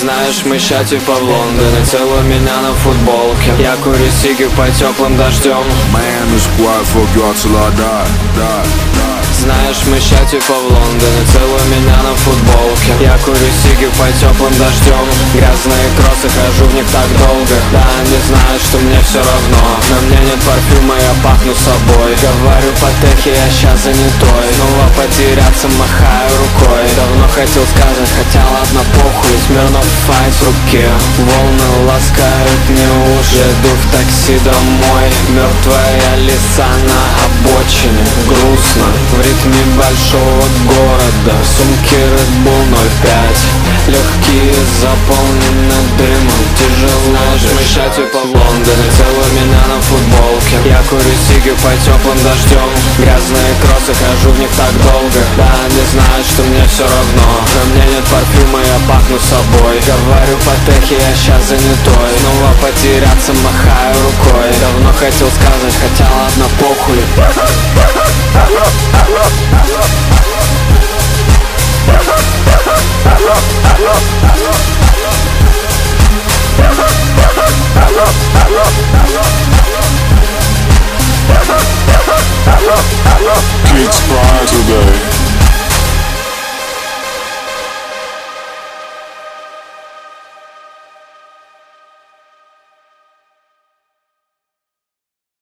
знаешь, мы ща типа в Лондоне. Целуй меня на футболке. Я курю сиги по теплым дождем. Man, the squad fuck you out till I die. Знаешь, мы ща типа в Лондоне. Целуй меня на футболке. Я курю сиги по теплым дождем. Грязные кроссы, хожу в них так долго. Да, они знают, что мне все равно. На мне нет парфюма, я пахну собой. Говорю по техе, я ща занятой. Снова потеряться, махаю рукой. Давно хотел сказать, хотя ладно, похуй. Смирнов файт в руке. Волны ласкают мне уши. Еду в такси домой. Мертвая лиса на обочине. Грустно, в ритме большого города. Сумки Red Bull 05. Легкие заполнены дымом. Тяжело, знаешь, мы ща типа в Лондоне. Целуй меня на футболке. Я курю сиги по теплым дождем. Грязные кроссы, хожу в них так долго. Да, они знают, что мне все равно. На мне нет парфюма, я пахну собой. Говорю по техе, я ща занятой. Снова потеряться, махаю рукой. Давно хотел сказать, хотя ладно, похуй. Kick spot.